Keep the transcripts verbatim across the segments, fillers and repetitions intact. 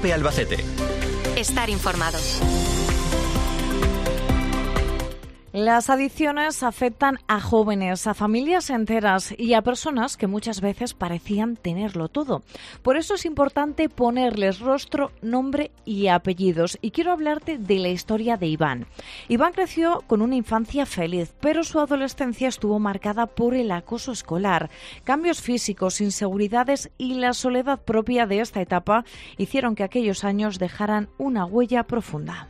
COPE Albacete. Estar informado. Las adicciones afectan a jóvenes, a familias enteras y a personas que muchas veces parecían tenerlo todo. Por eso es importante ponerles rostro, nombre y apellidos. Y quiero hablarte de la historia de Iván. Iván creció con una infancia feliz, pero su adolescencia estuvo marcada por el acoso escolar. Cambios físicos, inseguridades y la soledad propia de esta etapa hicieron que aquellos años dejaran una huella profunda.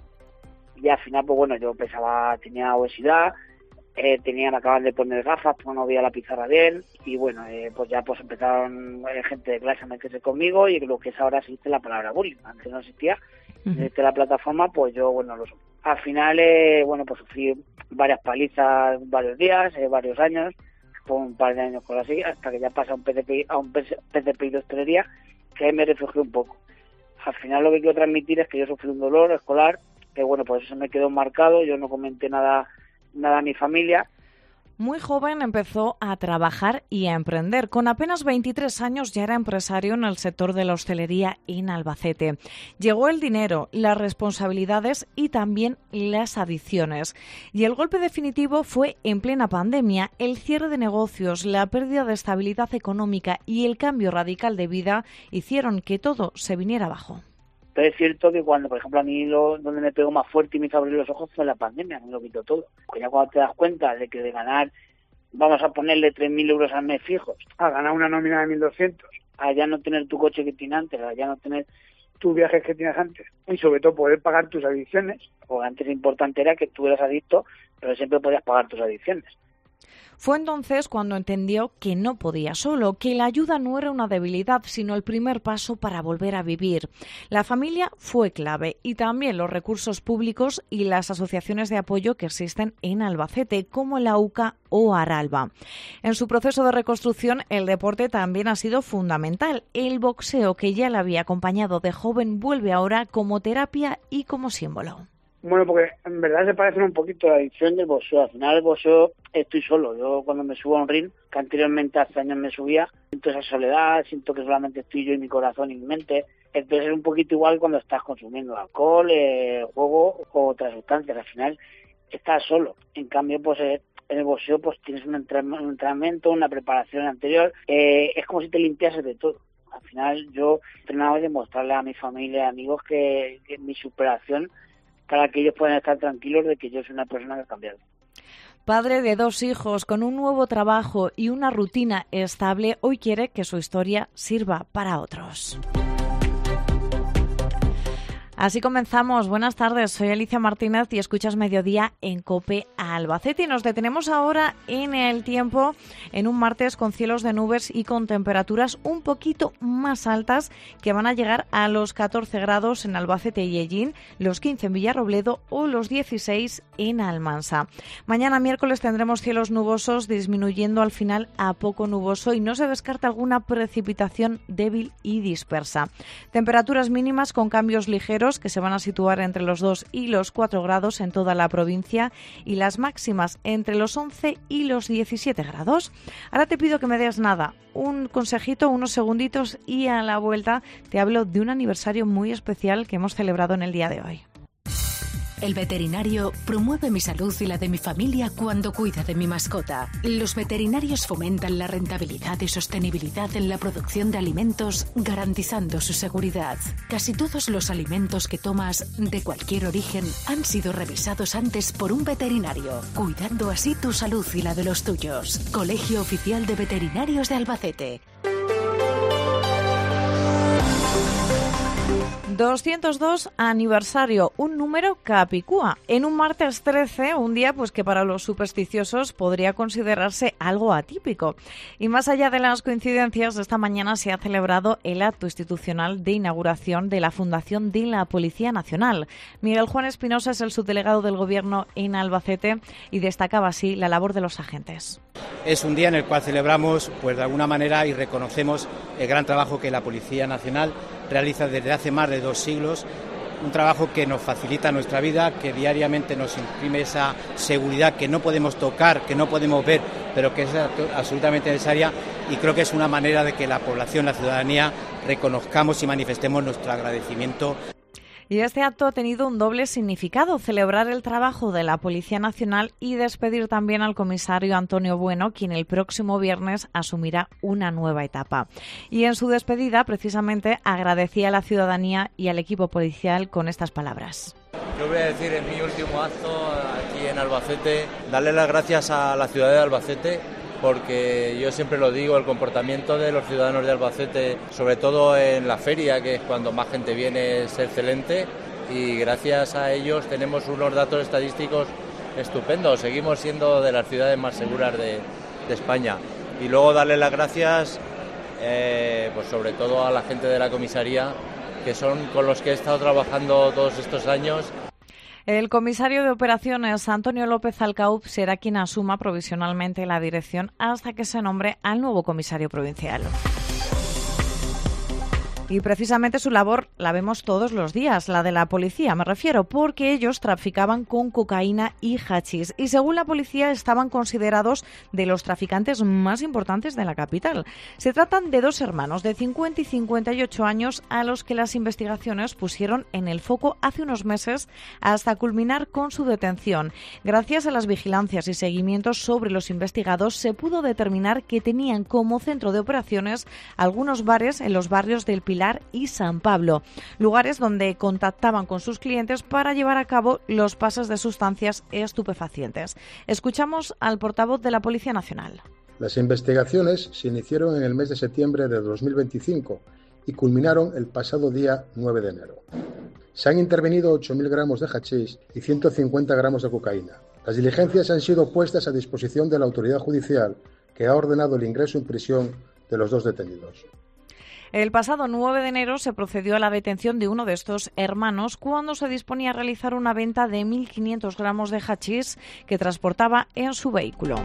Y al final, pues bueno, yo pesaba, tenía obesidad, eh, tenía, me acaban de poner gafas, pues no veía la pizarra bien, y bueno, eh, pues ya pues empezaron eh, gente de clase a meterse conmigo, y lo que es ahora existe la palabra bullying, antes no existía, uh-huh. Desde la plataforma, pues yo, bueno, lo al final, eh, bueno, pues sufrí varias palizas, varios días, eh, varios años, por un par de años con así, hasta que ya pasé a un P D P I, a un P D P I de hostelería, que ahí me refugié un poco. Al final lo que quiero transmitir es que yo sufrí un dolor escolar, que bueno, pues eso me quedó marcado, yo no comenté nada, nada a mi familia. Muy joven empezó a trabajar y a emprender. Con apenas veintitrés años ya era empresario en el sector de la hostelería en Albacete. Llegó el dinero, las responsabilidades y también las adicciones. Y el golpe definitivo fue en plena pandemia. El cierre de negocios, la pérdida de estabilidad económica y el cambio radical de vida hicieron que todo se viniera abajo. Pero es cierto que cuando, por ejemplo, a mí lo, donde me pegó más fuerte y me hizo abrir los ojos fue la pandemia, me lo quitó todo. Porque ya cuando te das cuenta de que de ganar, vamos a ponerle tres mil euros al mes fijos, a ganar una nómina de mil doscientos, a ya no tener tu coche que tienes antes, a ya no tener tus viajes que tienes antes, y sobre todo poder pagar tus adicciones, porque antes lo importante era que tú eras adicto, pero siempre podías pagar tus adicciones. Fue entonces cuando entendió que no podía solo, que la ayuda no era una debilidad, sino el primer paso para volver a vivir. La familia fue clave y también los recursos públicos y las asociaciones de apoyo que existen en Albacete, como la U C A o Aralba. En su proceso de reconstrucción, el deporte también ha sido fundamental. El boxeo, que ya le había acompañado de joven, vuelve ahora como terapia y como símbolo. Bueno, porque en verdad se parecen un poquito a la adicción del boxeo. Al final el boxeo estoy solo. Yo cuando me subo a un ring, que anteriormente hace años me subía, siento esa soledad, siento que solamente estoy yo y mi corazón y mi mente. Entonces es un poquito igual cuando estás consumiendo alcohol, eh, juego o otras sustancias. Al final estás solo. En cambio, pues eh, en el boxeo pues tienes un entrenamiento, una preparación anterior. Eh, es como si te limpiases de todo. Al final yo entrenaba y demostrarle a mi familia y amigos que, que mi superación, para que ellos puedan estar tranquilos de que yo soy una persona que ha cambiado. Padre de dos hijos, con un nuevo trabajo y una rutina estable, hoy quiere que su historia sirva para otros. Así comenzamos. Buenas tardes, soy Alicia Martínez y escuchas Mediodía en COPE Albacete. Y nos detenemos ahora en el tiempo, en un martes con cielos de nubes y con temperaturas un poquito más altas, que van a llegar a los catorce grados en Albacete y Ellín, los quince en Villarrobledo o los dieciséis en Almansa. Mañana miércoles tendremos cielos nubosos, disminuyendo al final a poco nuboso, y no se descarta alguna precipitación débil y dispersa. Temperaturas mínimas con cambios ligeros que se van a situar entre los dos y los cuatro grados en toda la provincia, y las máximas entre los once y los diecisiete grados. Ahora te pido que me des nada, un consejito, unos segunditos, y a la vuelta te hablo de un aniversario muy especial que hemos celebrado en el día de hoy. El veterinario promueve mi salud y la de mi familia cuando cuida de mi mascota. Los veterinarios fomentan la rentabilidad y sostenibilidad en la producción de alimentos, garantizando su seguridad. Casi todos los alimentos que tomas, de cualquier origen, han sido revisados antes por un veterinario, cuidando así tu salud y la de los tuyos. Colegio Oficial de Veterinarios de Albacete. doscientos dos aniversario, un número capicúa. En un martes trece, un día pues que para los supersticiosos podría considerarse algo atípico. Y más allá de las coincidencias, esta mañana se ha celebrado el acto institucional de inauguración de la Fundación de la Policía Nacional. Miguel Juan Espinosa es el subdelegado del Gobierno en Albacete y destacaba así la labor de los agentes. Es un día en el cual celebramos, pues de alguna manera, y reconocemos el gran trabajo que la Policía Nacional realiza desde hace más de dos siglos, un trabajo que nos facilita nuestra vida, que diariamente nos imprime esa seguridad que no podemos tocar, que no podemos ver, pero que es absolutamente necesaria, y creo que es una manera de que la población, la ciudadanía, reconozcamos y manifestemos nuestro agradecimiento. Y este acto ha tenido un doble significado: celebrar el trabajo de la Policía Nacional y despedir también al comisario Antonio Bueno, quien el próximo viernes asumirá una nueva etapa. Y en su despedida, precisamente, agradecía a la ciudadanía y al equipo policial con estas palabras. Yo voy a decir en mi último acto aquí en Albacete, darle las gracias a la ciudad de Albacete, porque yo siempre lo digo, el comportamiento de los ciudadanos de Albacete, sobre todo en la feria, que es cuando más gente viene, es excelente, y gracias a ellos tenemos unos datos estadísticos estupendos. Seguimos siendo de las ciudades más seguras de, de España. Y luego darle las gracias eh, pues sobre todo a la gente de la comisaría, que son con los que he estado trabajando todos estos años. El comisario de operaciones, Antonio López Alcaub, será quien asuma provisionalmente la dirección hasta que se nombre al nuevo comisario provincial. Y precisamente su labor la vemos todos los días, la de la policía, me refiero, porque ellos traficaban con cocaína y hachís y según la policía estaban considerados de los traficantes más importantes de la capital. Se tratan de dos hermanos de cincuenta y cincuenta y ocho años a los que las investigaciones pusieron en el foco hace unos meses hasta culminar con su detención. Gracias a las vigilancias y seguimientos sobre los investigados se pudo determinar que tenían como centro de operaciones algunos bares en los barrios del Pilar y San Pablo, lugares donde contactaban con sus clientes para llevar a cabo los pases de sustancias estupefacientes. Escuchamos al portavoz de la Policía Nacional. Las investigaciones se iniciaron en el mes de septiembre de dos mil veinticinco y culminaron el pasado día nueve de enero. Se han intervenido ocho mil gramos de hachís y ciento cincuenta gramos de cocaína. Las diligencias han sido puestas a disposición de la autoridad judicial, que ha ordenado el ingreso en prisión de los dos detenidos. El pasado nueve de enero se procedió a la detención de uno de estos hermanos cuando se disponía a realizar una venta de mil quinientos gramos de hachís que transportaba en su vehículo.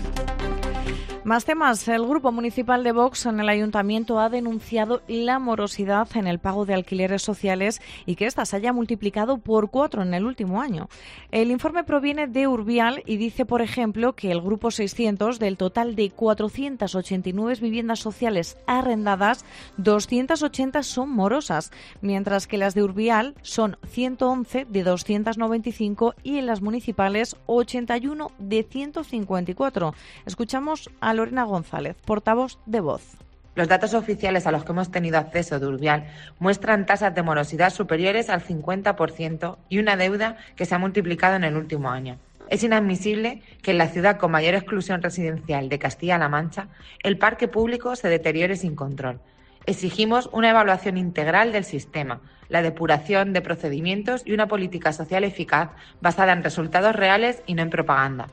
Más temas. El Grupo Municipal de Vox en el Ayuntamiento ha denunciado la morosidad en el pago de alquileres sociales y que ésta se haya multiplicado por cuatro en el último año. El informe proviene de Urbial y dice, por ejemplo, que el Grupo seiscientos, del total de cuatrocientas ochenta y nueve viviendas sociales arrendadas, doscientas ochenta son morosas, mientras que las de Urbial son ciento once de doscientas noventa y cinco y en las municipales ochenta y uno de ciento cincuenta y cuatro. Escuchamos a Lorena González, portavoz de Voz. Los datos oficiales a los que hemos tenido acceso de Urbial muestran tasas de morosidad superiores al cincuenta por ciento y una deuda que se ha multiplicado en el último año. Es inadmisible que en la ciudad con mayor exclusión residencial de Castilla-La Mancha el parque público se deteriore sin control. Exigimos una evaluación integral del sistema, la depuración de procedimientos y una política social eficaz basada en resultados reales y no en propaganda.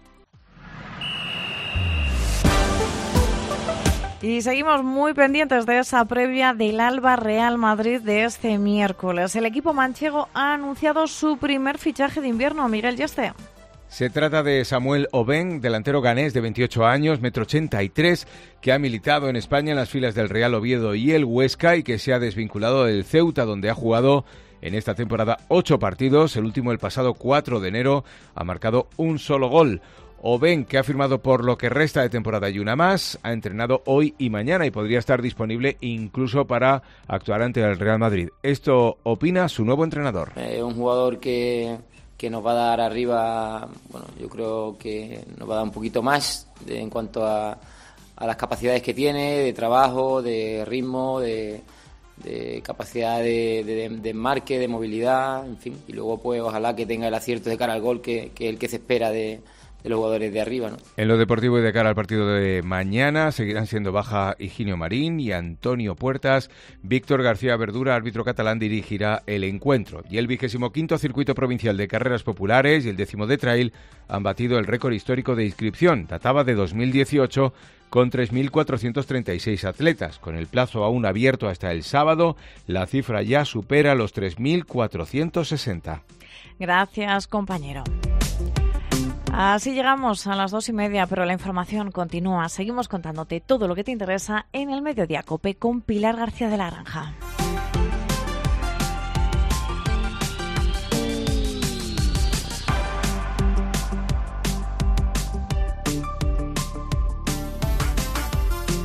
Y seguimos muy pendientes de esa previa del Alba Real Madrid de este miércoles. El equipo manchego ha anunciado su primer fichaje de invierno. Miguel Yeste. Se trata de Samuel Oben, delantero ganés de veintiocho años, metro ochenta y tres, que ha militado en España en las filas del Real Oviedo y el Huesca y que se ha desvinculado del Ceuta, donde ha jugado en esta temporada ocho partidos. El último, el pasado cuatro de enero, ha marcado un solo gol. Oben, que ha firmado por lo que resta de temporada y una más, ha entrenado hoy y mañana y podría estar disponible incluso para actuar ante el Real Madrid. Esto opina su nuevo entrenador. Es un jugador que, que nos va a dar arriba, bueno, yo creo que nos va a dar un poquito más de, en cuanto a, a las capacidades que tiene, de trabajo, de ritmo, de, de capacidad de, de, de enmarque, de movilidad, en fin. Y luego pues ojalá que tenga el acierto de cara al gol que, que el que se espera de... de los jugadores de arriba, ¿no? En lo deportivo y de cara al partido de mañana seguirán siendo baja Higinio Marín y Antonio Puertas. Víctor García Verdura, árbitro catalán, dirigirá el encuentro. Y el vigésimo quinto circuito provincial de carreras populares y el décimo de trail han batido el récord histórico de inscripción. Databa de dos mil dieciocho con tres mil cuatrocientos treinta y seis atletas. Con el plazo aún abierto hasta el sábado, la cifra ya supera los tres mil cuatrocientos sesenta. Gracias, compañero. Así llegamos a las dos y media, pero la información continúa. Seguimos contándote todo lo que te interesa en el Mediodía COPE con Pilar García de la Granja.